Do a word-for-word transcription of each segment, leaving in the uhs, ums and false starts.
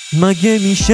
مگه میشه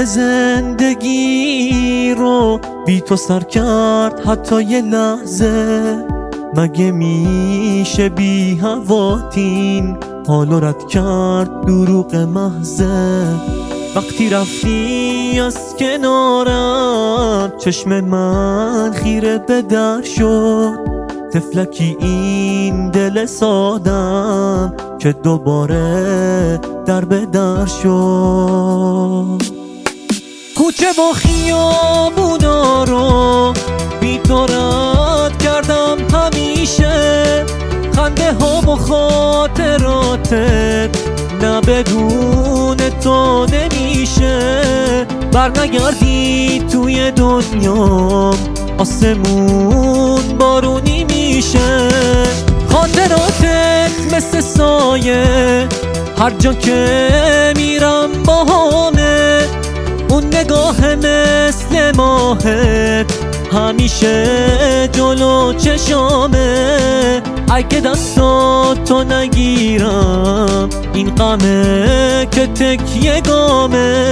زندگی رو بی تو سر کرد حتی یه لحظه؟ مگه میشه بی هواتین حالو رد کرد دروغ محضه؟ وقتی رفتی از کنارم چشم من خیره به در شد. طفلکی این دل سادم که دوباره در به در شد. کوچه و خیابونا رو بی تو رد کردم همیشه، خنده ها و خاطراتت نه بدون تو نمیشه. برنگردی توی دنیام آسمون بارونی میشه. خاطراتت مثل سایه هر جا که میرم باهامه. اون نگاه مثل ماهت همیشه جلو چشامه. اگه دستاتو نگیرم این غمه که تکیه گامه.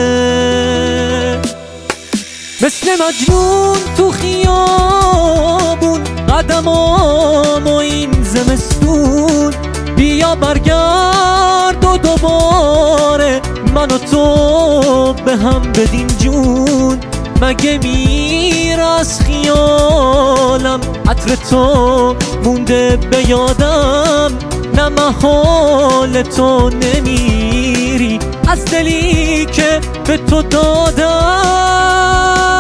مثل مجنون تو خیابون قدمام و این زمستون، بیا برگرد و دوباره من و تو به هم بدیم جون. مگه میر از خیالم عطر تو مونده به یادم؟ نه محال تو نمیری از دلی که به تو دادم.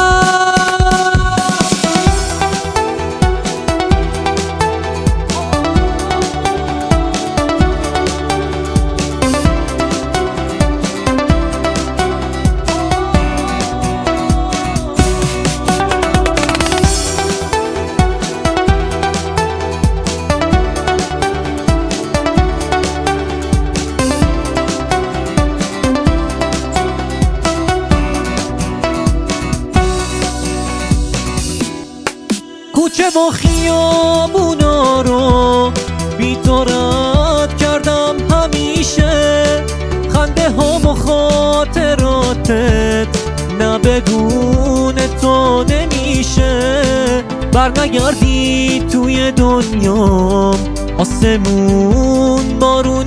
کوچه و خیابونا رو بی تو رد کردم همیشه، خنده ها و خاطراتت نه بدون تو نمیشه. برنگردی توی دنیام آسمون بارون